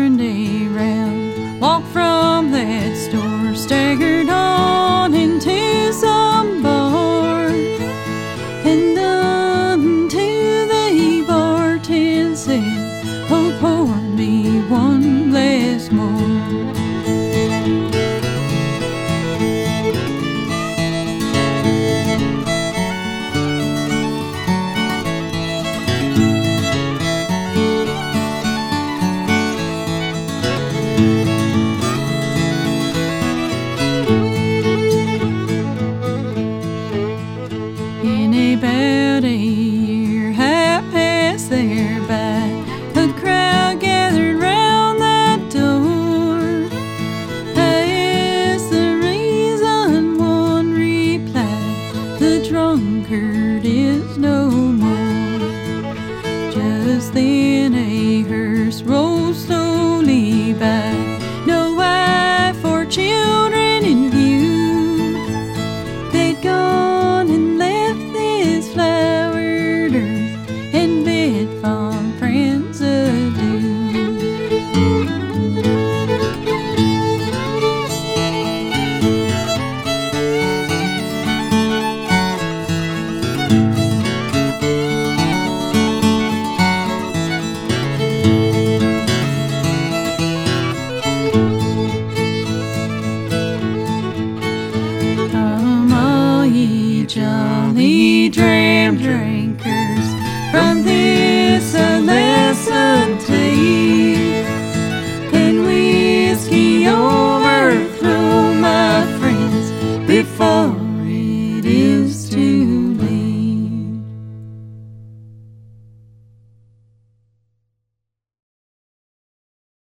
turned around, walked from that store, staggered on into some bar, and unto the bartender said, "Oh, pour me one glass more." In about a year, half past thereby, a crowd gathered round that door. I asked the reason, one replied, "The drunkard is no more." Just then a hearse rolled slowly by,